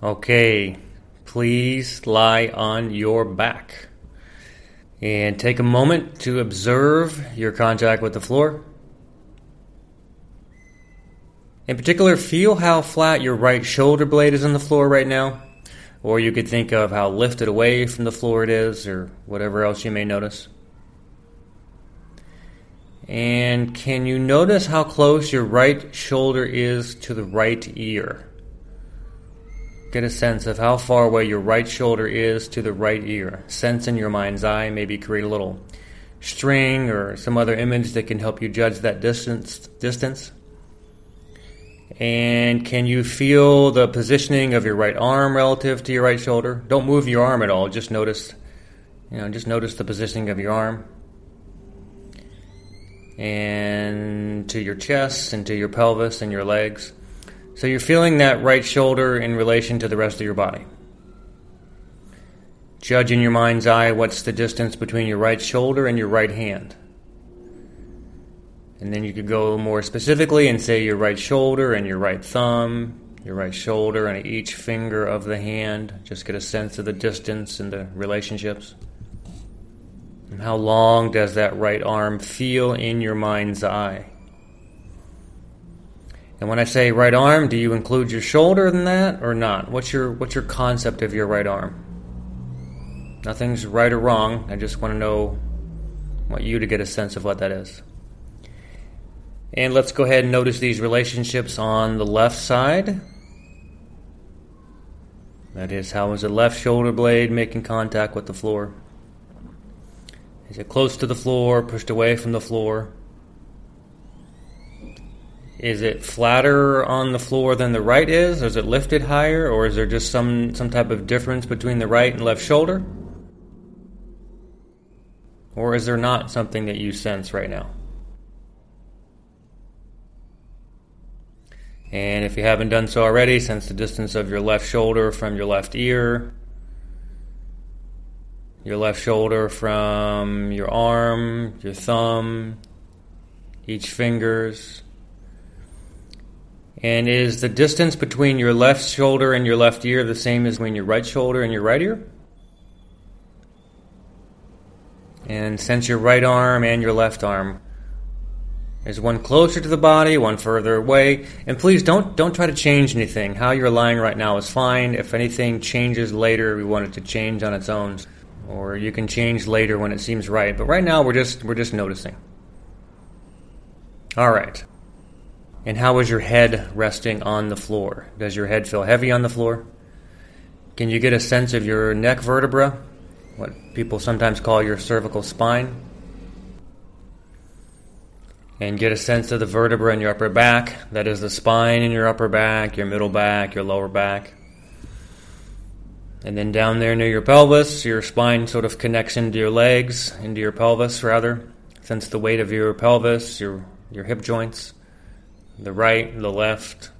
Okay, please lie on your back and take a moment to observe your contact with the floor. In particular, feel how flat your right shoulder blade is on the floor right now, or you could think of how lifted away from the floor it is, or whatever else you may notice. And can you notice how close your right shoulder is to the right ear? Get a sense of how far away your right shoulder is to the right ear. Sense in your mind's eye, maybe create a little string or some other image that can help you judge that distance. And can you feel the positioning of your right arm relative to your right shoulder? Don't move your arm at all. Just notice the positioning of your arm. And to your chest and to your pelvis and your legs. So you're feeling that right shoulder in relation to the rest of your body. Judge in your mind's eye what's the distance between your right shoulder and your right hand. And then you could go more specifically and say your right shoulder and your right thumb, your right shoulder and each finger of the hand. Just get a sense of the distance and the relationships. And how long does that right arm feel in your mind's eye? And when I say right arm, do you include your shoulder in that or not? What's your concept of your right arm? Nothing's right or wrong. I just want you to get a sense of what that is. And let's go ahead and notice these relationships on the left side. That is, how is the left shoulder blade making contact with the floor? Is it close to the floor, pushed away from the floor? Is it flatter on the floor than the right is? Is it lifted higher? Or is there just some type of difference between the right and left shoulder? Or is there not something that you sense right now? And if you haven't done so already, sense the distance of your left shoulder from your left ear, your left shoulder from your arm, your thumb, each fingers. And is the distance between your left shoulder and your left ear the same as between your right shoulder and your right ear? And sense your right arm and your left arm. Is one closer to the body, one further away? And please don't try to change anything. How you're lying right now is fine. If anything changes later, we want it to change on its own. Or you can change later when it seems right. But right now we're just noticing. All right. And how is your head resting on the floor? Does your head feel heavy on the floor? Can you get a sense of your neck vertebra? What people sometimes call your cervical spine. And get a sense of the vertebra in your upper back. That is the spine in your upper back, your middle back, your lower back. And then down there near your pelvis, your spine sort of connects into your legs, into your pelvis rather. Sense the weight of your pelvis, your hip joints, the right, the left.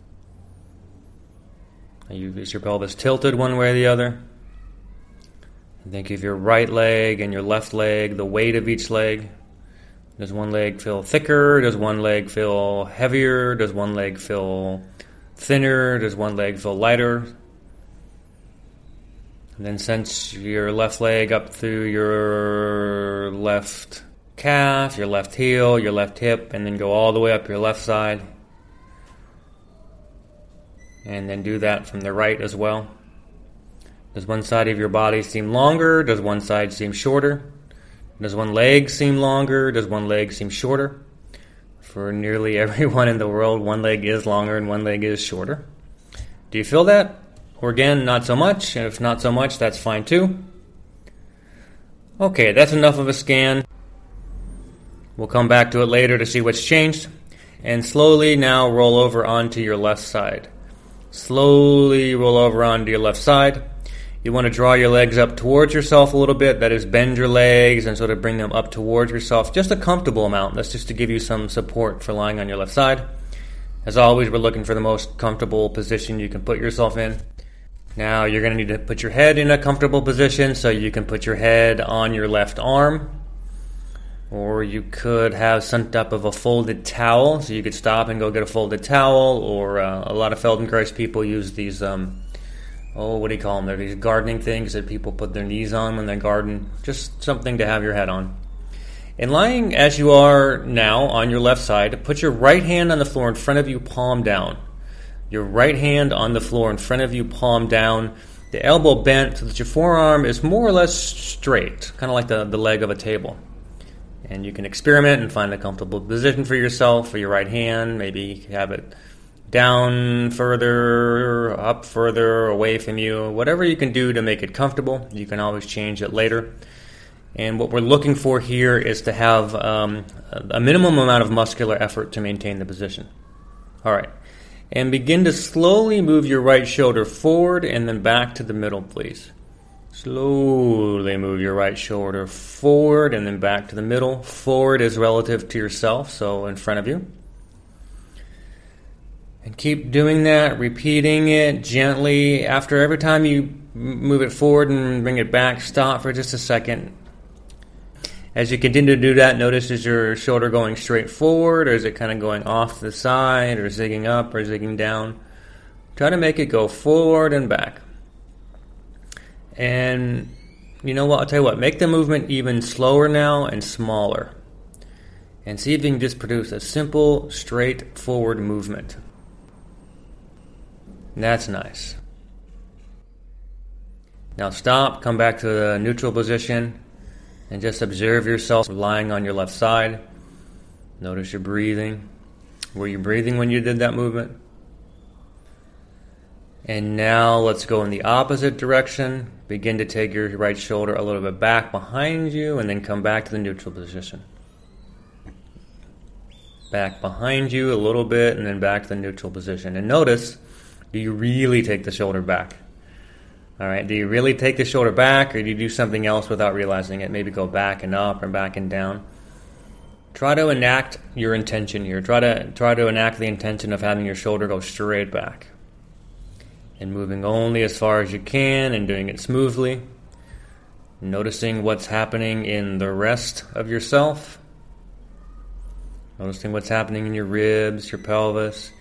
Is your pelvis tilted one way or the other? Think of your right leg and your left leg, the weight of each leg. Does one leg feel thicker? Does one leg feel heavier? Does one leg feel thinner? Does one leg feel lighter? And then sense your left leg up through your left calf, your left heel, your left hip, and then go all the way up your left side. And then do that from the right as well. Does one side of your body seem longer? Does one side seem shorter? Does one leg seem longer? Does one leg seem shorter? For nearly everyone in the world, one leg is longer and one leg is shorter. Do you feel that? Or again, not so much. And if not so much, that's fine too. Okay, that's enough of a scan. We'll come back to it later to see what's changed. And slowly now roll over onto your left side. Slowly roll over onto your left side. You want to draw your legs up towards yourself a little bit. That is, bend your legs and sort of bring them up towards yourself. Just a comfortable amount. That's just to give you some support for lying on your left side. As always, we're looking for the most comfortable position you can put yourself in. Now, you're going to need to put your head in a comfortable position so you can put your head on your left arm. Or you could have some type of a folded towel. So you could stop and go get a folded towel. Or a lot of Feldenkrais people use these what do you call them? They're these gardening things that people put their knees on when they garden. Just something to have your head on. And lying as you are now on your left side, put your right hand on the floor in front of you, palm down. Your right hand on the floor in front of you, palm down. The elbow bent so that your forearm is more or less straight, kind of like the leg of a table. And you can experiment and find a comfortable position for yourself, for your right hand. Maybe have it down further, up further, away from you. Whatever you can do to make it comfortable. You can always change it later. And what we're looking for here is to have a minimum amount of muscular effort to maintain the position. All right. And begin to slowly move your right shoulder forward and then back to the middle, please. Slowly move your right shoulder forward and then back to the middle. Forward is relative to yourself, so in front of you. And keep doing that, repeating it gently. After every time you move it forward and bring it back, stop for just a second. As you continue to do that, notice, is your shoulder going straight forward, or is it kind of going off to the side, or zigging up, or zigging down? Try to make it go forward and back. And you know what? I'll tell you what. Make the movement even slower now and smaller. And see if you can just produce a simple, straightforward movement. That's nice. Now stop, come back to the neutral position. And just observe yourself lying on your left side. Notice your breathing. Were you breathing when you did that movement? And now let's go in the opposite direction. Begin to take your right shoulder a little bit back behind you and then come back to the neutral position. Back behind you a little bit and then back to the neutral position. And notice, do you really take the shoulder back? All right, do you really take the shoulder back, or do you do something else without realizing it? Maybe go back and up or back and down. Try to enact your intention here. Try to enact the intention of having your shoulder go straight back. And moving only as far as you can and doing it smoothly. Noticing what's happening in the rest of yourself. Noticing what's happening in your ribs, your pelvis.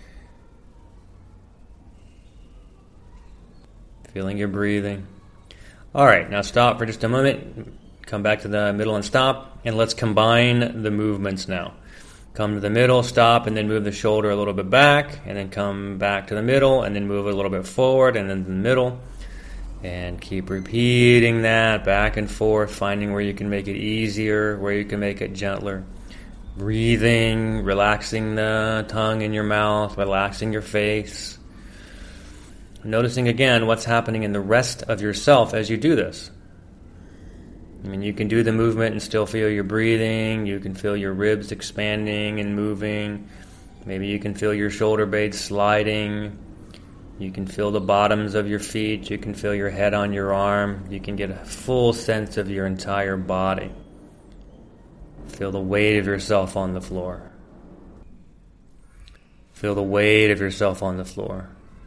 Feeling your breathing. All right, now stop for just a moment. Come back to the middle and stop. And let's combine the movements now. Come to the middle, stop, and then move the shoulder a little bit back. And then come back to the middle, and then move a little bit forward, and then the middle. And keep repeating that back and forth, finding where you can make it easier, where you can make it gentler. Breathing, relaxing the tongue in your mouth, relaxing your face. Noticing again what's happening in the rest of yourself as you do this. I mean, you can do the movement and still feel your breathing. You can feel your ribs expanding and moving. Maybe you can feel your shoulder blades sliding. You can feel the bottoms of your feet. You can feel your head on your arm. You can get a full sense of your entire body. Feel the weight of yourself on the floor. Feel the weight of yourself on the floor.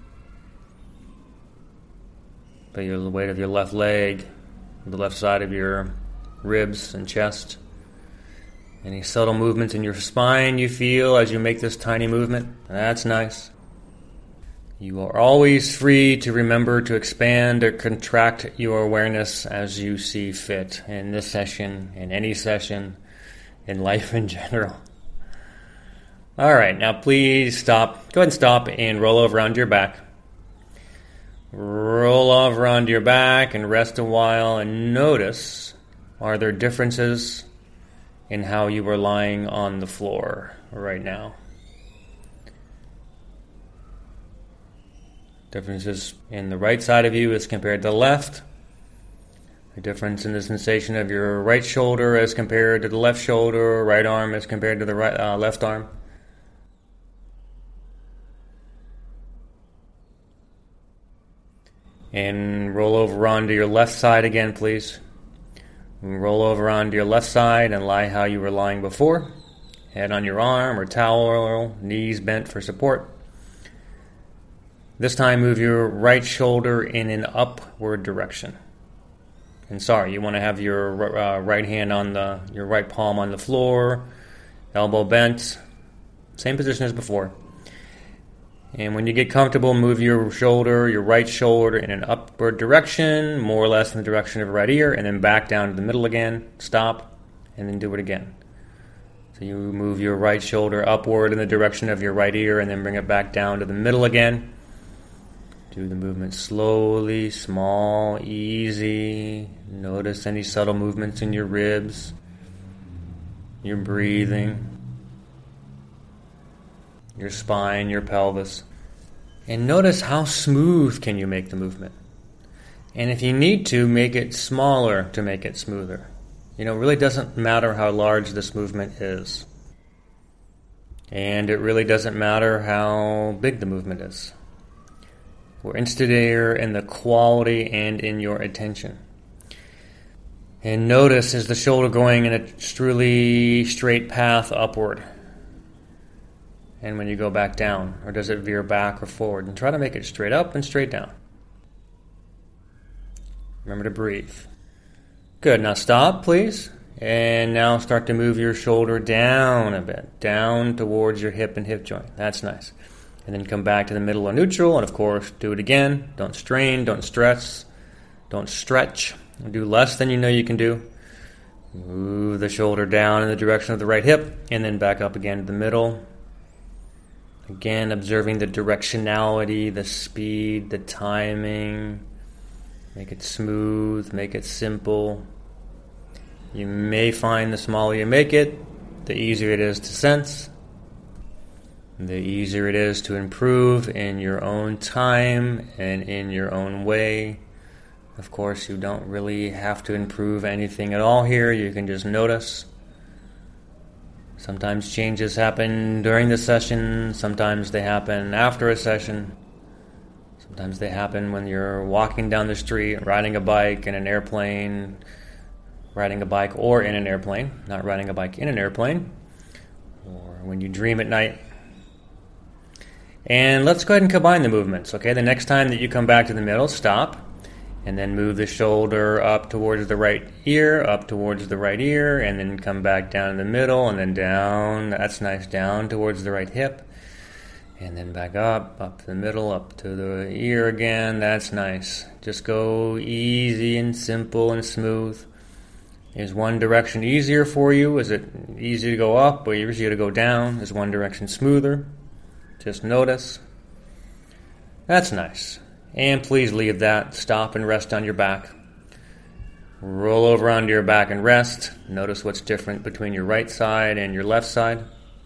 Feel the weight of your left leg, the left side of your ribs and chest. Any subtle movements in your spine you feel as you make this tiny movement? That's nice. You are always free to remember to expand or contract your awareness as you see fit in this session, in any session, in life in general. All right, now please stop. Go ahead and stop and roll over onto your back. Roll over onto your back and rest a while and notice, are there differences in how you are lying on the floor right now? Differences in the right side of you as compared to the left. A difference in the sensation of your right shoulder as compared to the left shoulder, right arm as compared to the left arm. And roll over onto your left side again, please. Roll over onto your left side and lie how you were lying before. Head on your arm or towel, knees bent for support. This time move your right shoulder in an upward direction. And you want to have your right hand on your right palm on the floor, elbow bent, same position as before. And when you get comfortable, move your right shoulder in an upward direction, more or less in the direction of the right ear, and then back down to the middle again. Stop, and then do it again. So you move your right shoulder upward in the direction of your right ear, and then bring it back down to the middle again. Do the movement slowly, small, easy. Notice any subtle movements in your ribs, your breathing, your spine, your pelvis. And notice how smooth can you make the movement. And if you need to, make it smaller to make it smoother. It really doesn't matter how large this movement is. And it really doesn't matter how big the movement is. We're interested here in the quality and in your attention. And notice, is the shoulder going in a truly straight path upward? And when you go back down, or does it veer back or forward? And try to make it straight up and straight down. Remember to breathe. Good, now stop, please. And now start to move your shoulder down a bit, down towards your hip and hip joint. That's nice. And then come back to the middle or neutral, and of course, do it again. Don't strain, don't stress, don't stretch. Do less than you know you can do. Move the shoulder down in the direction of the right hip, and then back up again to the middle. Again, observing the directionality, the speed, the timing. Make it smooth, make it simple. You may find the smaller you make it, the easier it is to sense. The easier it is to improve in your own time and in your own way. Of course, you don't really have to improve anything at all here. You can just notice. Sometimes changes happen during the session. Sometimes they happen after a session. Sometimes they happen when you're walking down the street, riding a bike in an airplane, riding a bike or in an airplane, not riding a bike in an airplane, or when you dream at night. And let's go ahead and combine the movements, okay? The next time that you come back to the middle, stop, and then move the shoulder up towards the right ear, and then come back down in the middle, and then down, that's nice, down towards the right hip, and then back up to the middle, up to the ear again, that's nice. Just go easy and simple and smooth. Is one direction easier for you? Is it easy to go up or easier to go down? Is one direction smoother? Just notice. That's nice. And please leave that. Stop and rest on your back. Roll over onto your back and rest. Notice what's different between your right side and your left side.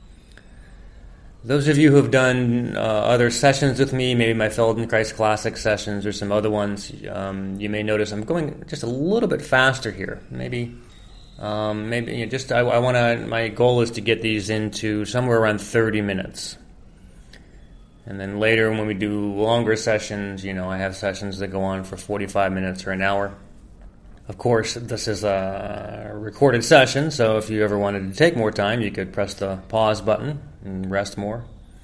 Those of you who have done other sessions with me, maybe my Feldenkrais Classic sessions or some other ones, you may notice I'm going just a little bit faster here. Maybe I want to. My goal is to get these into somewhere around 30 minutes. And then later when we do longer sessions, I have sessions that go on for 45 minutes or an hour. Of course, this is a recorded session, so if you ever wanted to take more time, you could press the pause button and rest more.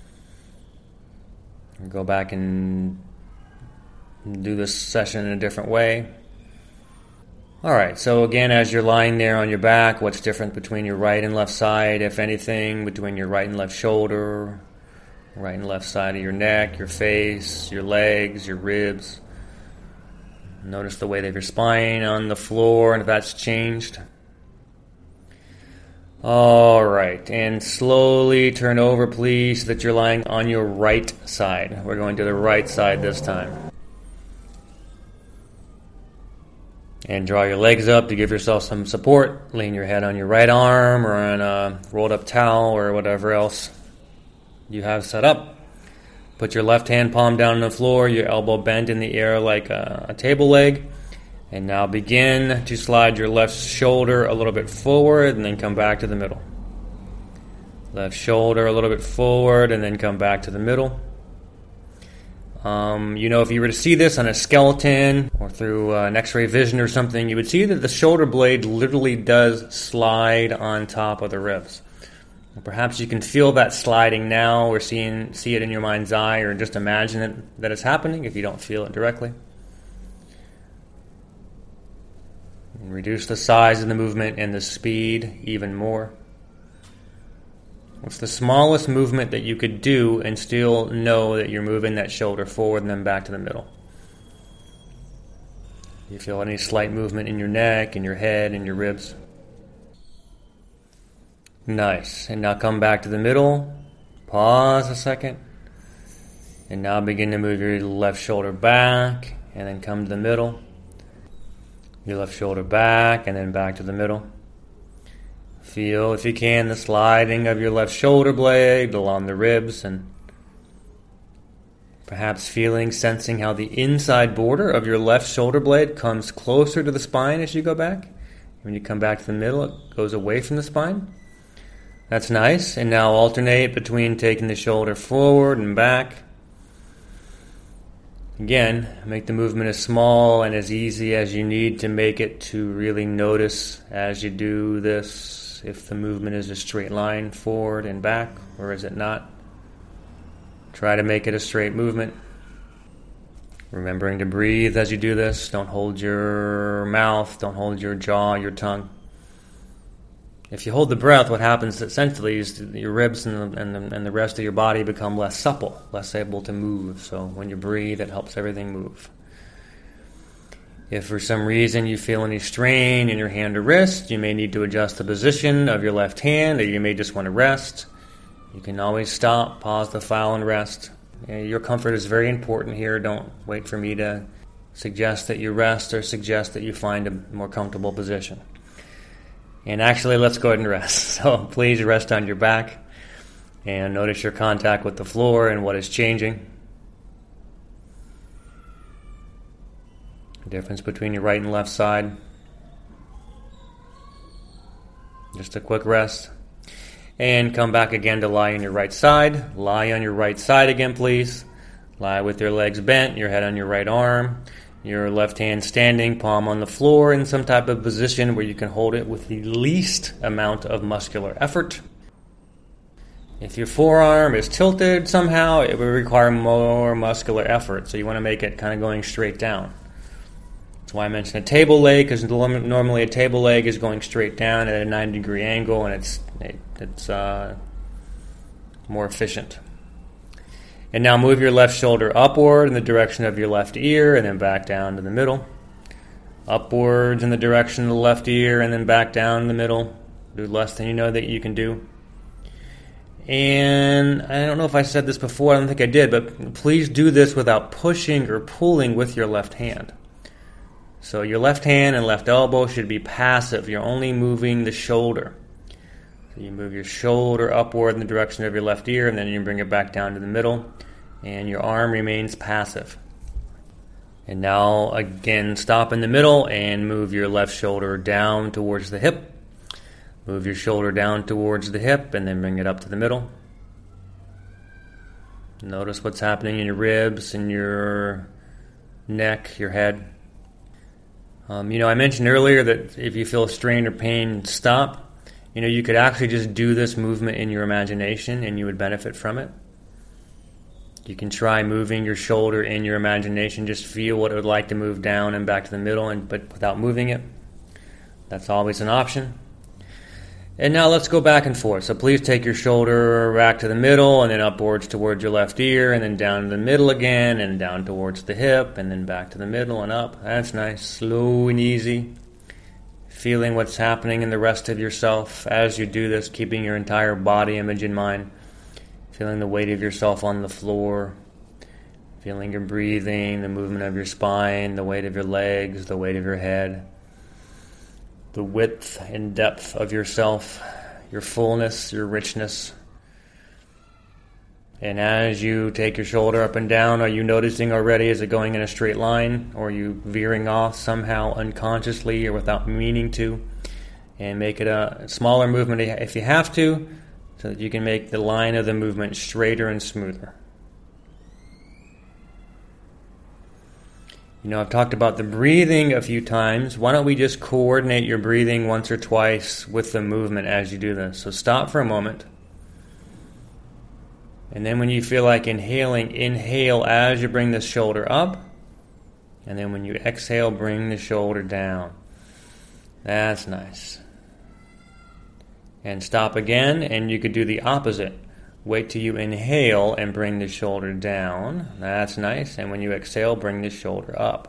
And go back and do this session in a different way. All right, so again, as you're lying there on your back, what's different between your right and left side, if anything, between your right and left shoulder, right and left side of your neck, your face, your legs, your ribs. Notice the weight of your spine on the floor and if that's changed. All right, and slowly turn over, please, so that you're lying on your right side. We're going to the right side this time. And draw your legs up to give yourself some support. Lean your head on your right arm or on a rolled up towel or whatever else you have set up. Put your left hand palm down on the floor, your elbow bent in the air like a table leg. And now begin to slide your left shoulder a little bit forward and then come back to the middle. Left shoulder a little bit forward and then come back to the middle. If you were to see this on a skeleton or through an x-ray vision or something, you would see that the shoulder blade literally does slide on top of the ribs. Perhaps you can feel that sliding now or see it in your mind's eye or just imagine it that it's happening if you don't feel it directly. And reduce the size of the movement and the speed even more. What's the smallest movement that you could do and still know that you're moving that shoulder forward and then back to the middle? Do you feel any slight movement in your neck, in your head, in your ribs? Nice. And now come back to the middle. Pause a second. And now begin to move your left shoulder back and then come to the middle. Your left shoulder back and then back to the middle. Feel, if you can, the sliding of your left shoulder blade along the ribs, and perhaps sensing how the inside border of your left shoulder blade comes closer to the spine as you go back. When you come back to the middle, it goes away from the spine. That's nice. And now alternate between taking the shoulder forward and back. Again, make the movement as small and as easy as you need to make it to really notice as you do this if the movement is a straight line forward and back, or is it not. Try to make it a straight movement. Remembering to breathe as you do this. Don't hold your mouth, don't hold your jaw, your tongue. If you hold the breath, what happens essentially is your ribs and the rest of your body become less supple, less able to move. So when you breathe, it helps everything move. If for some reason you feel any strain in your hand or wrist, you may need to adjust the position of your left hand, or you may just want to rest. You can always stop, pause the file, and rest. Your comfort is very important here. Don't wait for me to suggest that you rest or suggest that you find a more comfortable position. And actually, let's go ahead and rest. So please rest on your back and notice your contact with the floor and what is changing. The difference between your right and left side. Just a quick rest. And come back again to lie on your right side. Lie on your right side again, please. Lie with your legs bent, your head on your right arm, your left hand standing, palm on the floor in some type of position where you can hold it with the least amount of muscular effort. If your forearm is tilted somehow, it will require more muscular effort. So you want to make it kind of going straight down. That's why I mentioned a table leg, because normally a table leg is going straight down at a 90-degree angle, and it's more efficient. And now move your left shoulder upward in the direction of your left ear, and then back down to the middle. Upwards in the direction of the left ear, and then back down in the middle. Do less than you know that you can do. And I don't know if I said this before, I don't think I did, but please do this without pushing or pulling with your left hand. So your left hand and left elbow should be passive. You're only moving the shoulder. So you move your shoulder upward in the direction of your left ear, and then you bring it back down to the middle, and your arm remains passive. And now, again, stop in the middle and move your left shoulder down towards the hip. Move your shoulder down towards the hip, and then bring it up to the middle. Notice what's happening in your ribs, in your neck, your head. I mentioned earlier that if you feel strain or pain, stop. You could actually just do this movement in your imagination and you would benefit from it. You can try moving your shoulder in your imagination. Just feel what it would like to move down and back to the middle, but without moving it. That's always an option. And now let's go back and forth. So please take your shoulder back to the middle and then upwards towards your left ear and then down to the middle again and down towards the hip and then back to the middle and up. That's nice. Slow and easy. Feeling what's happening in the rest of yourself as you do this, keeping your entire body image in mind. Feeling the weight of yourself on the floor. Feeling your breathing, the movement of your spine, the weight of your legs, the weight of your head. The width and depth of yourself, your fullness, your richness. And as you take your shoulder up and down, are you noticing already, is it going in a straight line? Or are you veering off somehow unconsciously or without meaning to? And make it a smaller movement if you have to, so that you can make the line of the movement straighter and smoother. I've talked about the breathing a few times. Why don't we just coordinate your breathing once or twice with the movement as you do this? So stop for a moment. And then when you feel like inhaling, inhale as you bring the shoulder up. And then when you exhale, bring the shoulder down. That's nice. And stop again, and you could do the opposite. Wait till you inhale and bring the shoulder down. That's nice. And when you exhale, bring the shoulder up.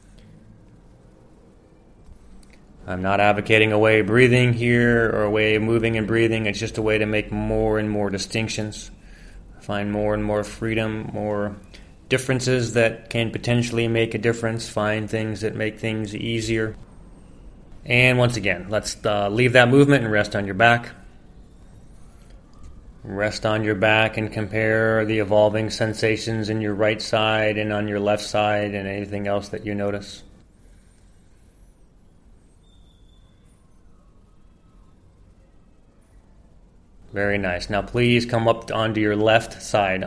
I'm not advocating a way of breathing here or a way of moving and breathing. It's just a way to make more and more distinctions, find more and more freedom, more differences that can potentially make a difference, find things that make things easier. And once again, let's leave that movement and rest on your back. Rest on your back and compare the evolving sensations in your right side and on your left side and anything else that you notice. Very nice. Now please come up onto your left side.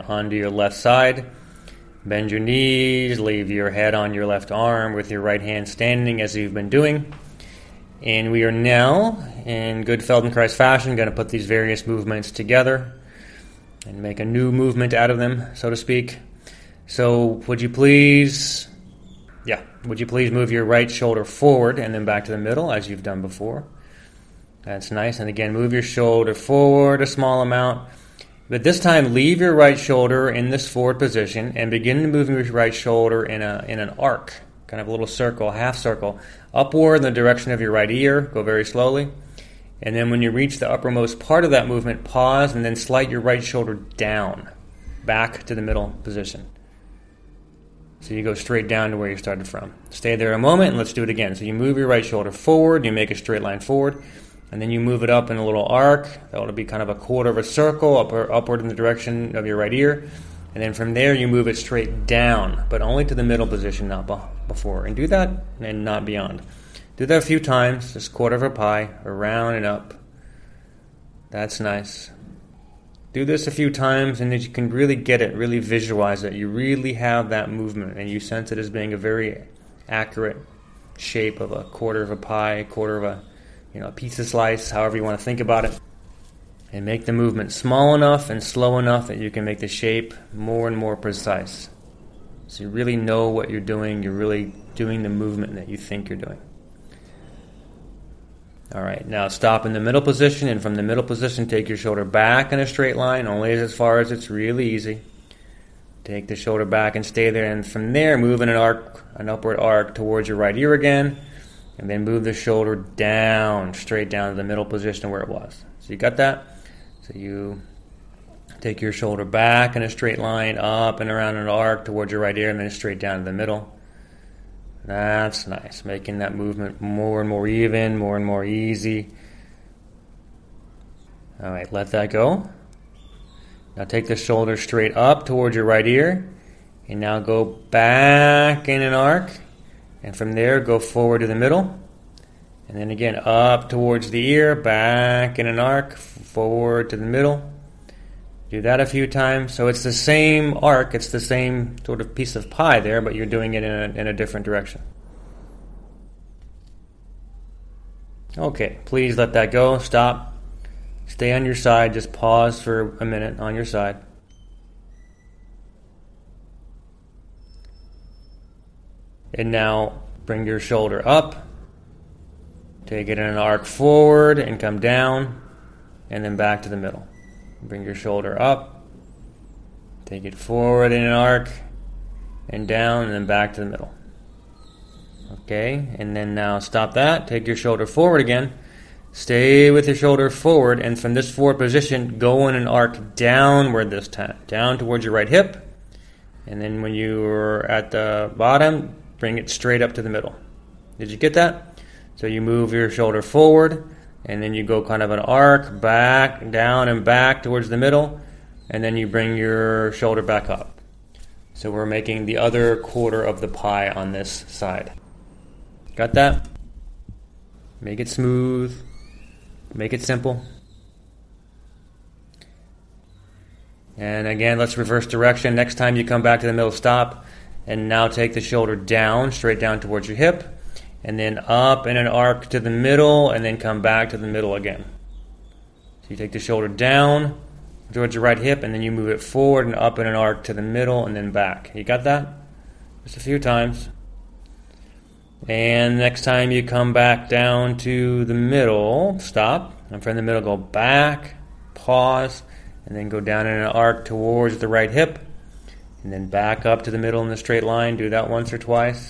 Bend your knees, leave your head on your left arm with your right hand standing as you've been doing. And we are now, in good Feldenkrais fashion, going to put these various movements together and make a new movement out of them, so to speak. So would you please move your right shoulder forward and then back to the middle as you've done before. That's nice. And again, move your shoulder forward a small amount. But this time, leave your right shoulder in this forward position and begin to move your right shoulder in an arc, kind of a little circle, half circle, upward in the direction of your right ear. Go very slowly. And then when you reach the uppermost part of that movement, pause and then slide your right shoulder down, back to the middle position. So you go straight down to where you started from. Stay there a moment and let's do it again. So you move your right shoulder forward, you make a straight line forward. And then you move it up in a little arc. That will be kind of a quarter of a circle upward in the direction of your right ear. And then from there you move it straight down, but only to the middle position, not before. And do that and not beyond. Do that a few times, just quarter of a pie, around and up. That's nice. Do this a few times and then you can really get it, really visualize it. You really have that movement and you sense it as being a very accurate shape of a quarter of a pie, quarter of a pizza slice, however you want to think about it. And make the movement small enough and slow enough that you can make the shape more and more precise. So you really know what you're doing. You're really doing the movement that you think you're doing. All right, now stop in the middle position, and from the middle position, take your shoulder back in a straight line, only as far as it's really easy. Take the shoulder back and stay there, and from there, move in an upward arc towards your right ear again. And then move the shoulder down, straight down to the middle position where it was. So you got that? So you take your shoulder back in a straight line, up and around an arc towards your right ear, and then straight down to the middle. That's nice. Making that movement more and more even, more and more easy. All right, let that go. Now take the shoulder straight up towards your right ear. And now go back in an arc. And from there, go forward to the middle. And then again, up towards the ear, back in an arc, forward to the middle. Do that a few times. So it's the same arc, it's the same sort of piece of pie there, but you're doing it in a different direction. Okay, please let that go. Stop. Stay on your side. Just pause for a minute on your side. And now bring your shoulder up, take it in an arc forward and come down, and then back to the middle. Bring your shoulder up, take it forward in an arc, and down, and then back to the middle. Okay, and then now stop that, take your shoulder forward again, stay with your shoulder forward, and from this forward position, go in an arc downward this time, down towards your right hip, and then when you're at the bottom, bring it straight up to the middle. Did you get that? So you move your shoulder forward, and then you go kind of an arc, back, down, and back towards the middle, and then you bring your shoulder back up. So we're making the other quarter of the pie on this side. Got that? Make it smooth. Make it simple. And again, let's reverse direction. Next time you come back to the middle, stop. And now take the shoulder down, straight down towards your hip, and then up in an arc to the middle, and then come back to the middle again. So you take the shoulder down towards your right hip, and then you move it forward and up in an arc to the middle, and then back. You got that? Just a few times. And next time you come back down to the middle, stop. And from the middle, go back, pause, and then go down in an arc towards the right hip, and then back up to the middle in the straight line. Do that once or twice.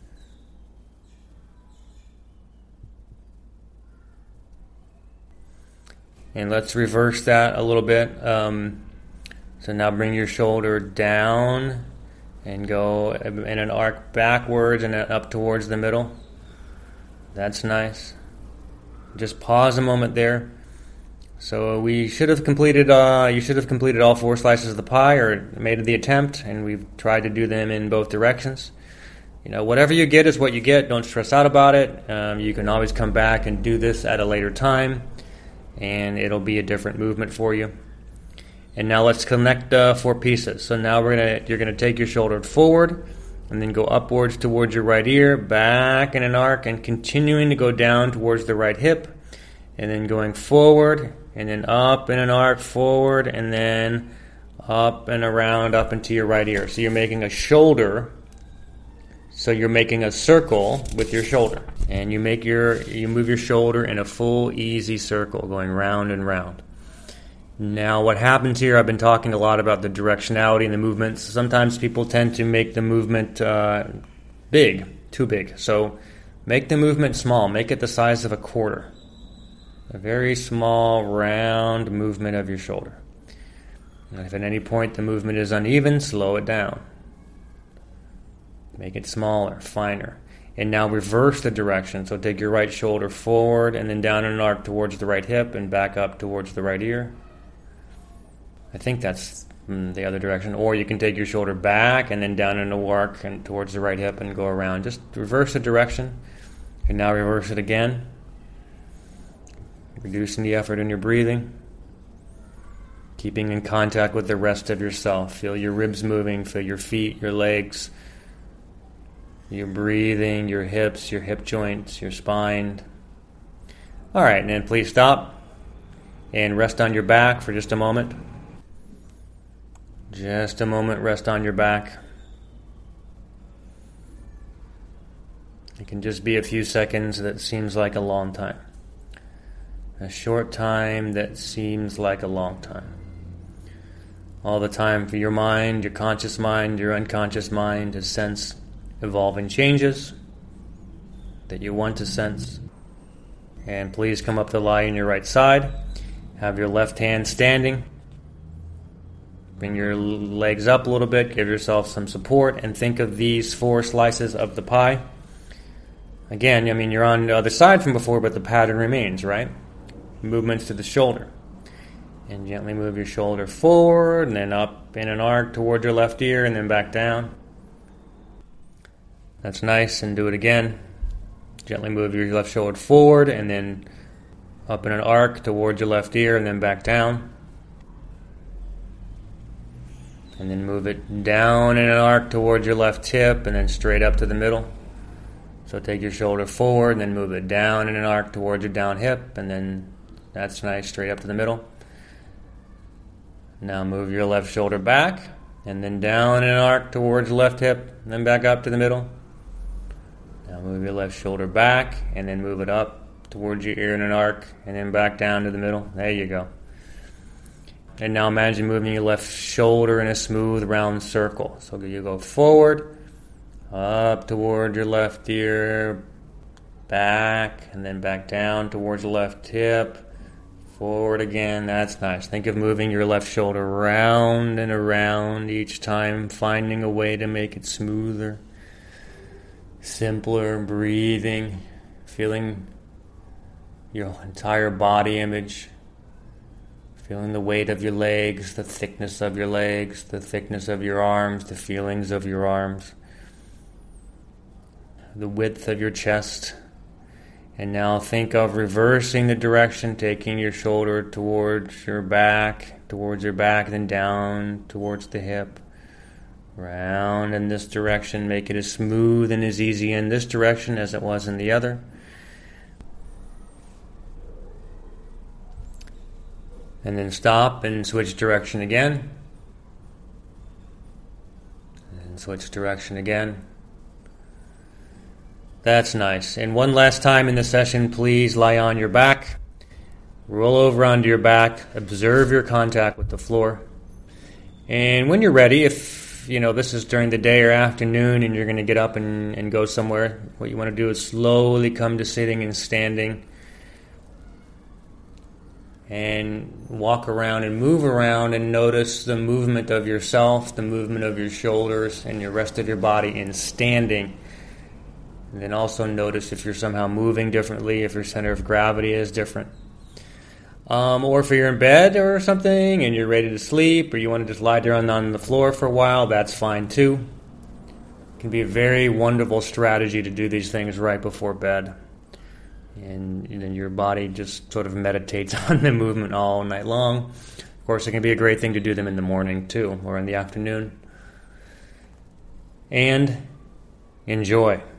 And let's reverse that a little bit. So now bring your shoulder down and go in an arc backwards and then up towards the middle. That's nice. Just pause a moment there. So we should have completed. You should have completed all 4 slices of the pie, or made the attempt, and we've tried to do them in both directions. Whatever you get is what you get. Don't stress out about it. You can always come back and do this at a later time, and it'll be a different movement for you. And now let's connect 4 pieces. So now you're gonna take your shoulder forward, and then go upwards towards your right ear, back in an arc, and continuing to go down towards the right hip, and then going forward, and then up in an arc, forward, and then up and around, up into your right ear. So you're making a shoulder. So you're making a circle with your shoulder, and you move your shoulder in a full, easy circle, going round and round. Now, what happens here, I've been talking a lot about the directionality and the movements. Sometimes people tend to make the movement big, too big. So make the movement small. Make it the size of a quarter. A very small, round movement of your shoulder. And if at any point the movement is uneven, slow it down. Make it smaller, finer. And now reverse the direction. So take your right shoulder forward and then down in an arc towards the right hip and back up towards the right ear. I think that's the other direction. Or you can take your shoulder back and then down in a arc and towards the right hip and go around. Just reverse the direction. And now reverse it again. Reducing the effort in your breathing. Keeping in contact with the rest of yourself. Feel your ribs moving. Feel your feet, your legs, your breathing, your hips, your hip joints, your spine. All right, and then please stop and rest on your back for just a moment. Just a moment, rest on your back. It can just be a few seconds that seems like a long time. A short time that seems like a long time. All the time for your mind, your conscious mind, your unconscious mind to sense evolving changes that you want to sense. And please come up to lie on your right side. Have your left hand standing. Bring your legs up a little bit. Give yourself some support. And think of these 4 slices of the pie. Again, you're on the other side from before, but the pattern remains, right? Movements to the shoulder. And gently move your shoulder forward and then up in an arc toward your left ear and then back down. That's nice, and do it again. Gently move your left shoulder forward and then up in an arc towards your left ear and then back down. And then move it down in an arc towards your left hip and then straight up to the middle. So take your shoulder forward and then move it down in an arc towards your down hip, and then that's nice, straight up to the middle. Now move your left shoulder back and then down in an arc towards your left hip and then back up to the middle. Now move your left shoulder back and then move it up towards your ear in an arc and then back down to the middle. There you go. And now imagine moving your left shoulder in a smooth round circle. So you go forward, up toward your left ear, back, and then back down towards the left hip, forward again. That's nice. Think of moving your left shoulder round and around each time, finding a way to make it smoother, simpler, breathing, feeling your entire body image. Feeling the weight of your legs, the thickness of your legs, the thickness of your arms, the feelings of your arms, the width of your chest. And now think of reversing the direction, taking your shoulder towards your back, then down towards the hip. Round in this direction, make it as smooth and as easy in this direction as it was in the other. And then stop and switch direction again. And switch direction again. That's nice. And one last time in the session, please lie on your back. Roll over onto your back. Observe your contact with the floor. And when you're ready, if this is during the day or afternoon and you're going to get up and go somewhere, what you want to do is slowly come to sitting and standing and walk around and move around and notice the movement of yourself, the movement of your shoulders and your rest of your body in standing. And then also notice if you're somehow moving differently, if your center of gravity is different. Or if you're in bed or something and you're ready to sleep, or you want to just lie there on the floor for a while, that's fine too. It can be a very wonderful strategy to do these things right before bed. And then your body just sort of meditates on the movement all night long. Of course, it can be a great thing to do them in the morning too, or in the afternoon. And enjoy.